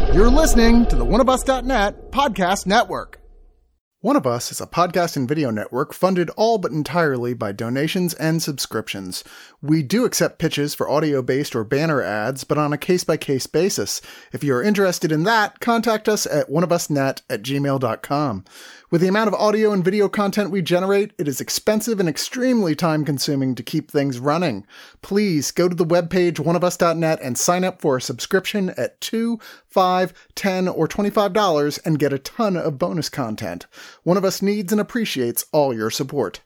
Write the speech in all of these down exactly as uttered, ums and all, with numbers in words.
You're listening to the one of us dot net podcast network. One of Us is a podcast and video network funded all but entirely by donations and subscriptions. We do accept pitches for audio-based or banner ads, but on a case-by-case basis. If you're interested in that, contact us at one of us net at gmail dot com. With the amount of audio and video content we generate, it is expensive and extremely time-consuming to keep things running. Please go to the webpage one of us dot net and sign up for a subscription at two dollars, five dollars, ten dollars, or twenty-five dollars and get a ton of bonus content. One of Us needs and appreciates all your support.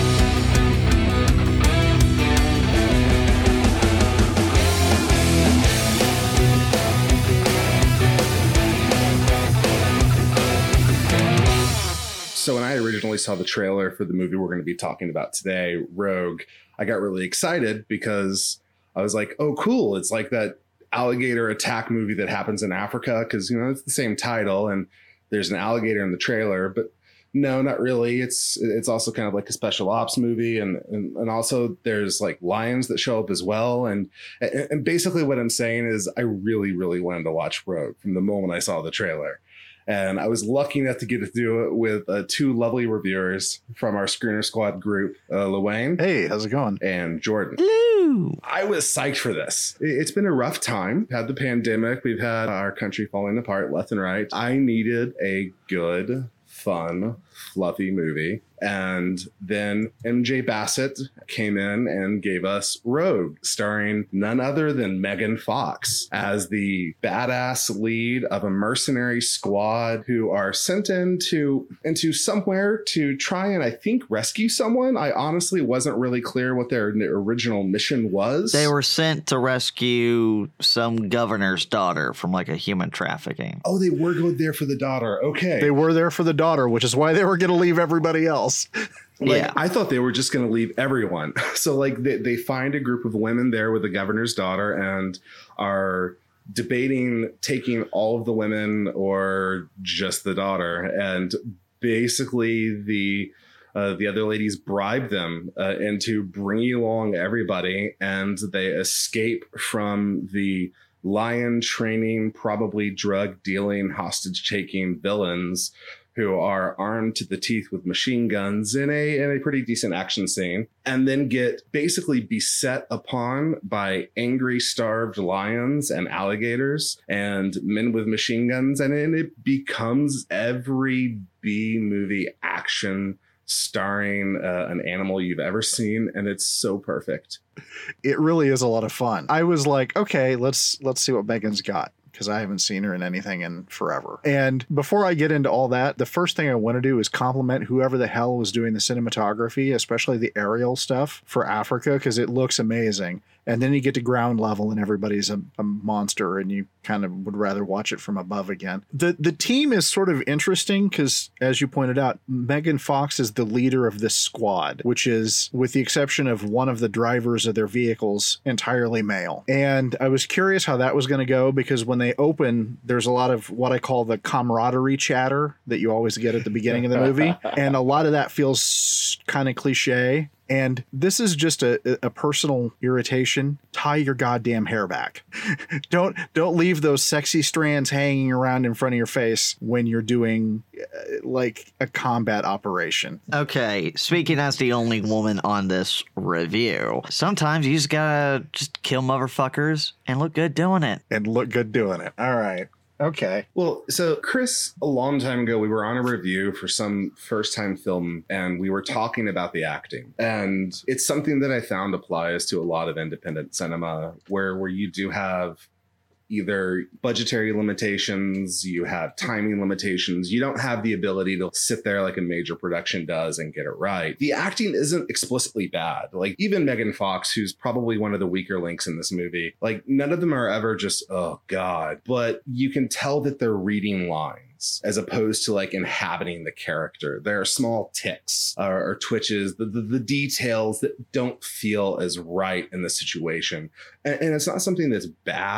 So when I originally saw the trailer for the movie we're going to be talking about today, Rogue, I got really excited because I was like, oh, cool. It's like that alligator attack movie that happens in Africa because, you know, it's the same title and there's an alligator in the trailer. But no, not really. It's it's also kind of like a special ops movie. And, and, and also there's like lions that show up as well. And, and basically what I'm saying is I really, really wanted to watch Rogue from the moment I saw the trailer. And I was lucky enough to get to do it with uh, two lovely reviewers from our Screener Squad group, uh, Luane. Hey, how's it going? And Jordan. Hello. I was psyched for this. It's been a rough time. We've had the pandemic. We've had our country falling apart left and right. I needed a good, fun, fluffy movie. And then M J Bassett came in and gave us Rogue, starring none other than Megan Fox as the badass lead of a mercenary squad who are sent into, into somewhere to try and, I think, rescue someone. I honestly wasn't really clear what their original mission was. They were sent to rescue some governor's daughter from like a human trafficking. Oh, they were going there for the daughter. Okay. They were there for the daughter, which is why they were going to leave everybody else. Like, yeah, I thought they were just going to leave everyone. So like they, they find a group of women there with the governor's daughter and are debating taking all of the women or just the daughter. And basically the uh, the other ladies bribe them uh, into bringing along everybody, and they escape from the lion training, probably drug dealing, hostage taking villains who are armed to the teeth with machine guns in a in a pretty decent action scene, and then get basically beset upon by angry, starved lions and alligators and men with machine guns. And then it becomes every B movie action starring uh, an animal you've ever seen. And it's so perfect. It really is a lot of fun. I was like, okay, let's let's see what Megan's got, because I haven't seen her in anything in forever. And before I get into all that, the first thing I want to do is compliment whoever the hell was doing the cinematography, especially the aerial stuff for Africa, because it looks amazing. And then you get to ground level and everybody's a, a monster and you kind of would rather watch it from above again. The the team is sort of interesting because, as you pointed out, Megan Fox is the leader of this squad, which is, with the exception of one of the drivers of their vehicles, entirely male. And I was curious how that was going to go, because when they open, there's a lot of what I call the camaraderie chatter that you always get at the beginning of the movie. And a lot of that feels kind of cliche. And this is just a, a personal irritation. Tie your goddamn hair back. don't don't leave those sexy strands hanging around in front of your face when you're doing uh, like a combat operation. Okay, speaking as the only woman on this review, sometimes you just gotta just kill motherfuckers and look good doing it. And look good doing it. All right. Okay. Well, so Chris, a long time ago, we were on a review for some first time film and we were talking about the acting. And it's something that I found applies to a lot of independent cinema where, where you do have either budgetary limitations, you have timing limitations, you don't have the ability to sit there like a major production does and get it right. The acting isn't explicitly bad. Like even Megan Fox, who's probably one of the weaker links in this movie, like none of them are ever just, oh God, but you can tell that they're reading lines as opposed to like inhabiting the character. There are small ticks or, or twitches, the, the, the details that don't feel as right in the situation. And, and it's not something that's bad.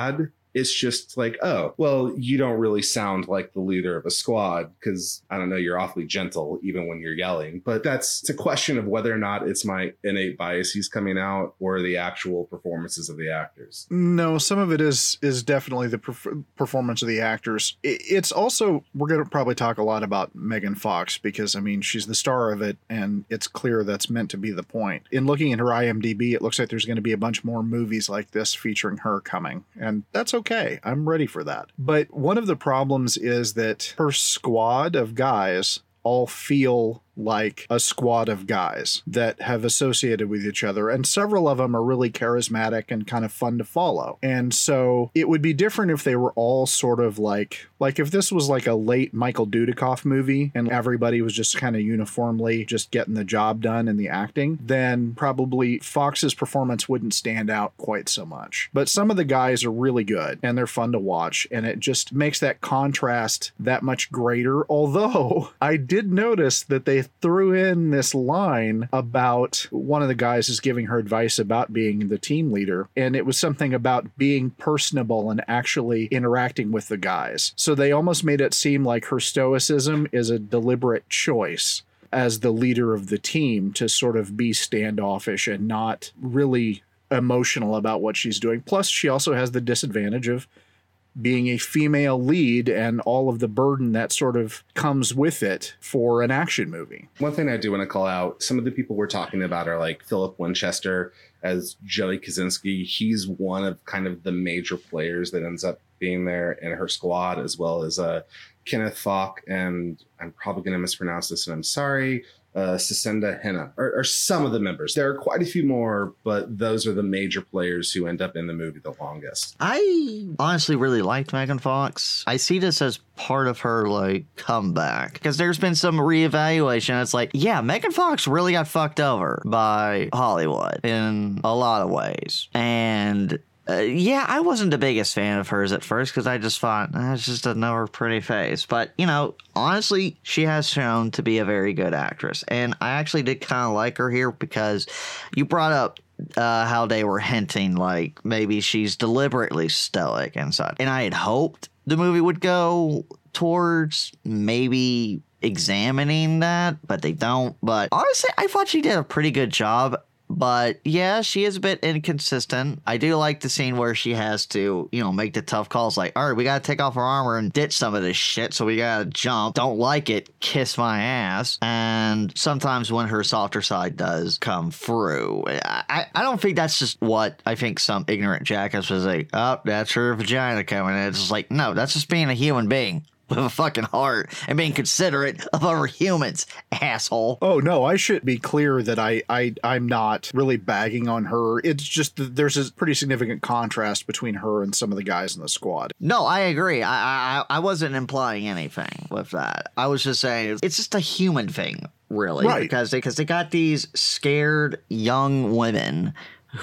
it's just like, oh, well, you don't really sound like the leader of a squad because, I don't know, you're awfully gentle even when you're yelling. But that's it's a question of whether or not it's my innate biases coming out or the actual performances of the actors. No, some of it is is definitely the perf- performance of the actors. It's also, we're going to probably talk a lot about Megan Fox because, I mean, she's the star of it, and it's clear that's meant to be the point. In looking at her I M D B, it looks like there's going to be a bunch more movies like this featuring her coming, and that's okay. I'm ready for that. But one of the problems is that her squad of guys all feel like a squad of guys that have associated with each other, and several of them are really charismatic and kind of fun to follow. And so it would be different if they were all sort of like like if this was like a late Michael Dudikoff movie and everybody was just kind of uniformly just getting the job done in the acting, then probably Fox's performance wouldn't stand out quite so much. But some of the guys are really good and they're fun to watch, and it just makes that contrast that much greater. Although I did notice that they threw in this line about one of the guys is giving her advice about being the team leader, and it was something about being personable and actually interacting with the guys. So they almost made it seem like her stoicism is a deliberate choice as the leader of the team to sort of be standoffish and not really emotional about what she's doing. Plus, she also has the disadvantage of being a female lead and all of the burden that sort of comes with it for an action movie. One thing I do want to call out, some of the people we're talking about are like Philip Winchester as Joey Kosinski. He's one of kind of the major players that ends up being there in her squad, as well as uh, Kenneth Falk, and I'm probably going to mispronounce this, and I'm sorry, uh, Sisenda Henna, or, or some of the members. There are quite a few more, but those are the major players who end up in the movie the longest. I honestly really liked Megan Fox. I see this as part of her like comeback because there's been some reevaluation. It's like, yeah, Megan Fox really got fucked over by Hollywood in a lot of ways. And Uh, yeah, I wasn't the biggest fan of hers at first because I just thought, eh, it's just another pretty face. But, you know, honestly, she has shown to be a very good actress. And I actually did kind of like her here because you brought up uh, how they were hinting like maybe she's deliberately stoic and such. And I had hoped the movie would go towards maybe examining that, but they don't. But honestly, I thought she did a pretty good job. But yeah, she is a bit inconsistent. I do like the scene where she has to, you know, make the tough calls like, all right, we got to take off our armor and ditch some of this shit. So we got to jump. Don't like it. Kiss my ass. And sometimes when her softer side does come through, I, I don't think that's just what I think some ignorant jackass was like, oh, that's her vagina coming in. It's just like, no, that's just being a human being with a fucking heart and being considerate of other humans, asshole. Oh, no, I should be clear that I, I, I'm not really bagging on her. It's just that there's a pretty significant contrast between her and some of the guys in the squad. No, I agree. I, I, I wasn't implying anything with that. I was just saying it's just a human thing, really. Right. Because they, because they got these scared young women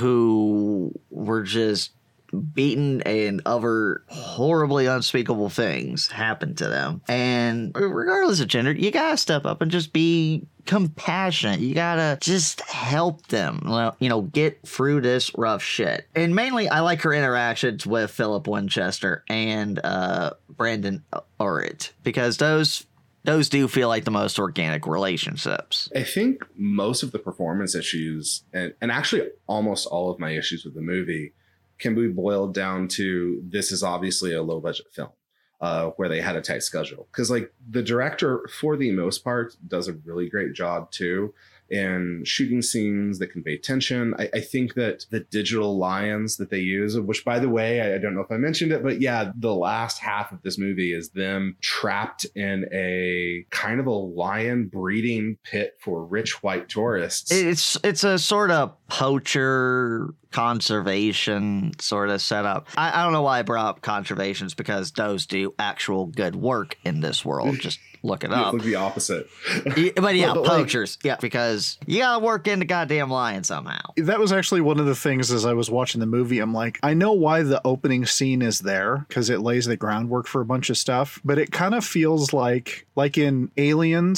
who were just beaten and other horribly unspeakable things happen to them. And regardless of gender, you gotta step up and just be compassionate. You gotta just help them, you know, get through this rough shit. And mainly, I like her interactions with Philip Winchester and uh, Brandon Urich because those those do feel like the most organic relationships. I think most of the performance issues, and, and actually almost all of my issues with the movie, can be boiled down to this is obviously a low budget film uh, where they had a tight schedule. Because like the director, for the most part, does a really great job too in shooting scenes that convey tension. I, I think that the digital lions that they use, which by the way, I, I don't know if I mentioned it, but yeah, the last half of this movie is them trapped in a kind of a lion breeding pit for rich white tourists. It's it's a sort of poacher conservation sort of setup. I, I don't know why I brought up conservations because those do actual good work in this world. Just look it up. It's like the opposite. But yeah, but poachers. Like, yeah, because you gotta work in the goddamn lion somehow. That was actually one of the things as I was watching the movie. I'm like, I know why the opening scene is there because it lays the groundwork for a bunch of stuff, but it kind of feels like like in Aliens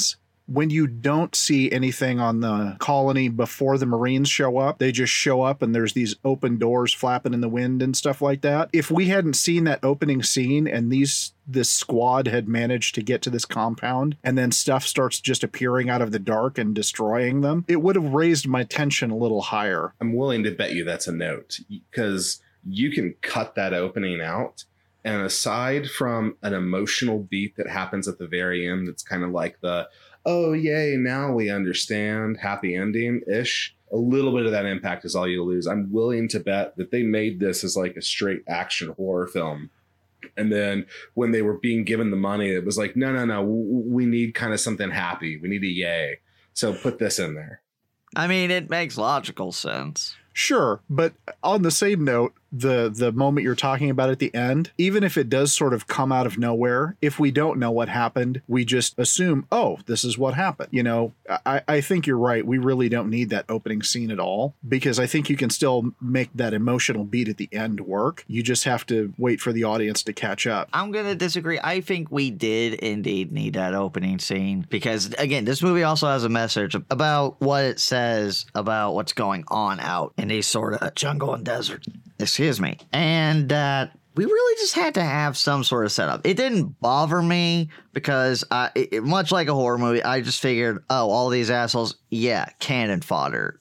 when you don't see anything on the colony before the Marines show up, they just show up and there's these open doors flapping in the wind and stuff like that. If we hadn't seen that opening scene and these this squad had managed to get to this compound and then stuff starts just appearing out of the dark and destroying them, it would have raised my tension a little higher. I'm willing to bet you that's a note, because you can cut that opening out. And aside from an emotional beat that happens at the very end, it's kind of like the, oh, yay, now we understand, happy ending ish. A little bit of that impact is all you lose. I'm willing to bet that they made this as like a straight action horror film. And then when they were being given the money, it was like, no, no, no, we need kind of something happy. We need a yay. So put this in there. I mean, it makes logical sense. Sure, but on the same note, the the moment you're talking about at the end, even if it does sort of come out of nowhere, if we don't know what happened, we just assume, oh, this is what happened. You know, I, I think you're right. We really don't need that opening scene at all, because I think you can still make that emotional beat at the end work. You just have to wait for the audience to catch up. I'm going to disagree. I think we did indeed need that opening scene because, again, this movie also has a message about what it says about what's going on out in these sort of jungle and desert. Excuse me. And that uh, we really just had to have some sort of setup. It didn't bother me because, I, it, much like a horror movie, I just figured, oh, all these assholes, yeah, cannon fodder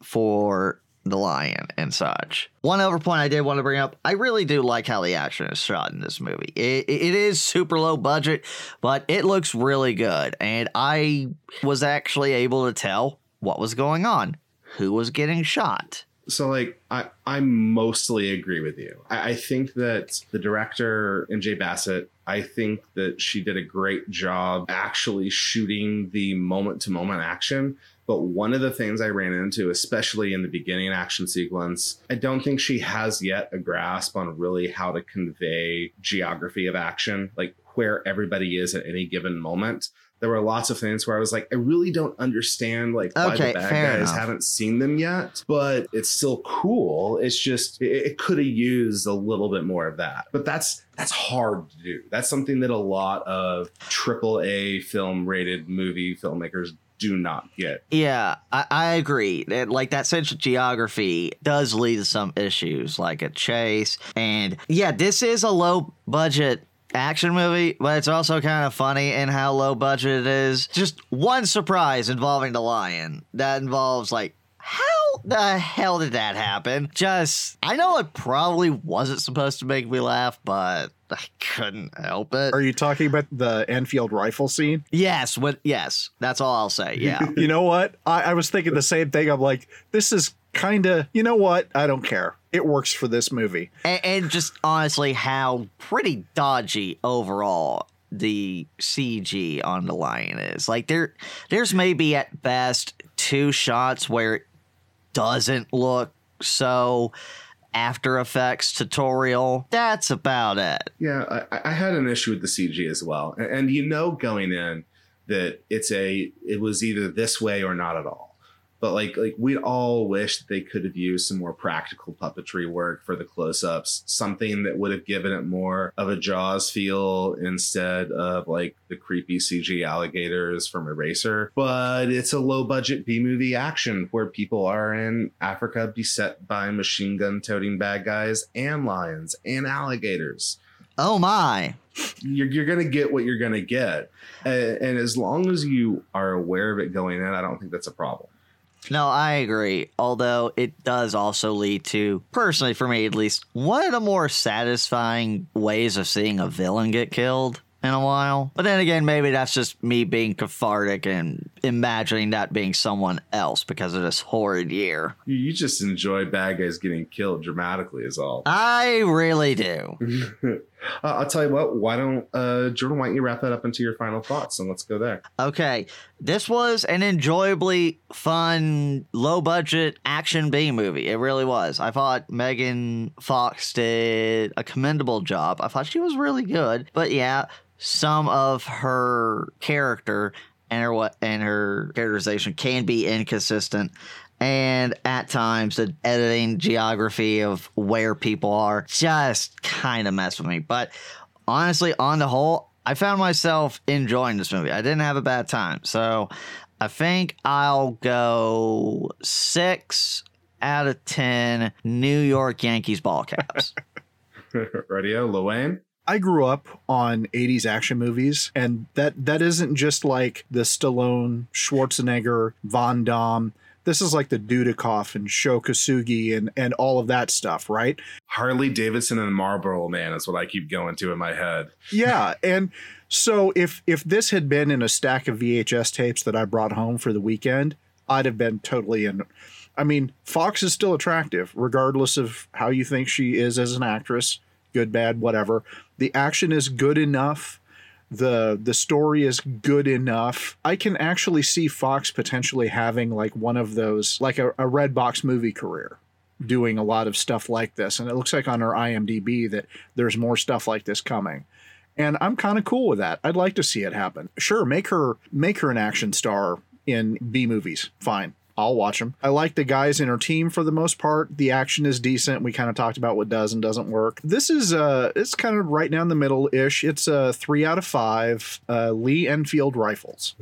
for the lion and such. One other point I did want to bring up, I really do like how the action is shot in this movie. It, it is super low budget, but it looks really good. And I was actually able to tell what was going on, who was getting shot. So, like, I, I mostly agree with you. I, I think that the director, N J Bassett, I think that she did a great job actually shooting the moment-to-moment action. But one of the things I ran into, especially in the beginning action sequence, I don't think she has yet a grasp on really how to convey geography of action, like where everybody is at any given moment. There were lots of things where I was like, I really don't understand like why okay, the bad fair guys enough. haven't seen them yet, but it's still cool. It's just, it, it could have used a little bit more of that, but that's, that's hard to do. That's something that a lot of triple A film rated movie filmmakers do not get. Yeah, I, I agree. That, like, that sense of geography does lead to some issues, like a chase. And yeah, this is a low budget action movie, but it's also kind of funny in how low budget it is. Just one surprise involving the lion that involves like, how the hell did that happen? Just, I know it probably wasn't supposed to make me laugh, but I couldn't help it. Are you talking about the Enfield rifle scene? Yes, what? Yes, that's all I'll say. Yeah. You know what? I, I was thinking the same thing. I'm like, this is kind of, you know what? I don't care. It works for this movie. And, and just honestly, how pretty dodgy overall the C G on the lion is. Like, there, there's maybe at best two shots where it doesn't look so After Effects tutorial. That's about it. Yeah, I, I had an issue with the C G as well. And, and you know going in that it's a it was either this way or not at all. But like like we all wish that they could have used some more practical puppetry work for the close-ups, something that would have given it more of a Jaws feel instead of like the creepy C G alligators from Eraser. But it's a low-budget B-movie action where people are in Africa beset by machine gun toting bad guys and lions and alligators. Oh my. You're, you're going to get what you're going to get. Uh, and as long as you are aware of it going in, I don't think that's a problem. No, I agree. Although it does also lead to, personally for me at least, one of the more satisfying ways of seeing a villain get killed in a while. But then again, maybe that's just me being cathartic and imagining that being someone else because of this horrid year. You, you just enjoy bad guys getting killed dramatically is all. I really do. uh, I'll tell you what, why don't, uh, Jordan, why don't you wrap that up into your final thoughts and let's go there. Okay, this was an enjoyably fun, low-budget action B movie. It really was. I thought Megan Fox did a commendable job. I thought she was really good. But yeah, some of her character and her what and her characterization can be inconsistent. And at times, the editing geography of where people are just kind of mess with me. But honestly, on the whole, I found myself enjoying this movie. I didn't have a bad time. So I think I'll go six out of ten New York Yankees ball caps. Radio, Luane? I grew up on eighties action movies, and that that isn't just like the Stallone, Schwarzenegger, Von Damme. This is like the Dudikoff and Sho Kosugi and, and all of that stuff, right? Harley Davidson and Marlboro Man is what I keep going to in my head. Yeah, and so if if this had been in a stack of V H S tapes that I brought home for the weekend, I'd have been totally in. I mean, Fox is still attractive, regardless of how you think she is as an actress. Good, bad, whatever. The action is good enough. The the story is good enough. I can actually see Fox potentially having like one of those, like a, a red box movie career, doing a lot of stuff like this. And it looks like on her I M D B that there's more stuff like this coming. And I'm kind of cool with that. I'd like to see it happen. Sure, make her make her an action star in B movies. Fine. I'll watch them. I like the guys in her team for the most part. The action is decent. We kind of talked about what does and doesn't work. This is uh, it's kind of right down the middle ish. It's a three out of five uh, Lee Enfield rifles.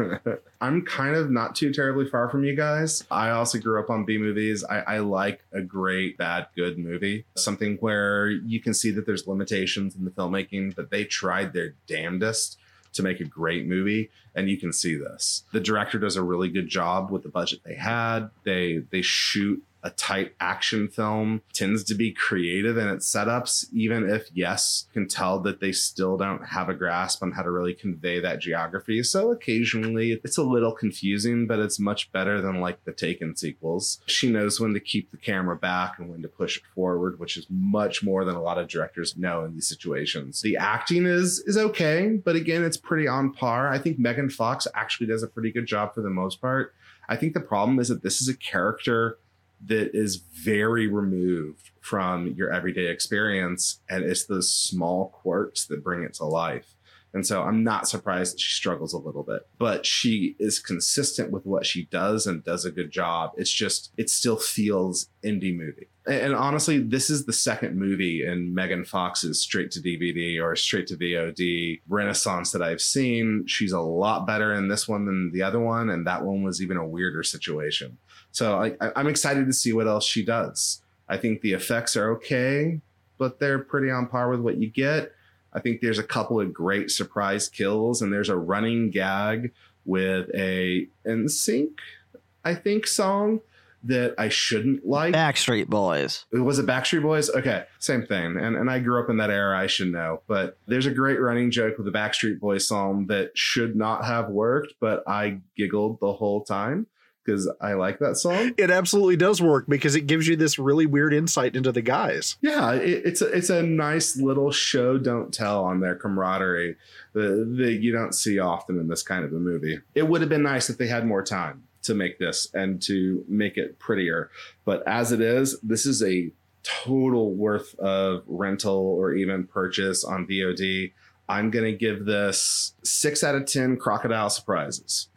I'm kind of not too terribly far from you guys. I also grew up on B movies. I, I like a great, bad, good movie. Something where you can see that there's limitations in the filmmaking, but they tried their damnedest to make a great movie, and you can see this. The director does a really good job with the budget they had. They they shoot a tight action film, tends to be creative in its setups, even if, yes, can tell that they still don't have a grasp on how to really convey that geography. So occasionally it's a little confusing, but it's much better than like the Taken sequels. She knows when to keep the camera back and when to push it forward, which is much more than a lot of directors know in these situations. The acting is is okay, but again, it's pretty on par. I think Megan Fox actually does a pretty good job for the most part. I think the problem is that this is a character that is very removed from your everyday experience, and it's those small quirks that bring it to life. And so I'm not surprised that she struggles a little bit, but she is consistent with what she does and does a good job. It's just, it still feels indie movie. And honestly, this is the second movie in Megan Fox's straight to D V D or straight to V O D renaissance that I've seen. She's a lot better in this one than the other one, and that one was even a weirder situation. So I, I'm excited to see what else she does. I think the effects are okay, but they're pretty on par with what you get. I think there's a couple of great surprise kills, and there's a running gag with a N Sync, I think, song that I shouldn't like. Backstreet Boys. Was it Backstreet Boys? Okay, same thing. And and I grew up in that era, I should know. But there's a great running joke with the Backstreet Boys song that should not have worked, but I giggled the whole time because I like that song. It absolutely does work because it gives you this really weird insight into the guys. Yeah, it, it's a, it's a nice little show don't tell on their camaraderie that, that you don't see often in this kind of a movie. It would have been nice if they had more time to make this and to make it prettier. But as it is, this is a total worth of rental or even purchase on V O D. I'm going to give this six out of ten crocodile surprises.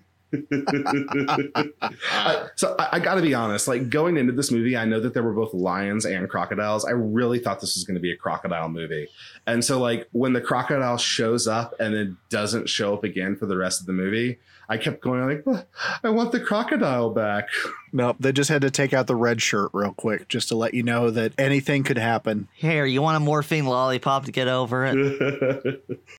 uh, so I, I gotta be honest, like going into this movie, I know that there were both lions and crocodiles. I really thought this was going to be a crocodile movie. And so like when the crocodile shows up and then doesn't show up again for the rest of the movie, I kept going like, well, I want the crocodile back. Nope, they just had to take out the red shirt real quick just to let you know that anything could happen. Here, you want a morphine lollipop to get over it?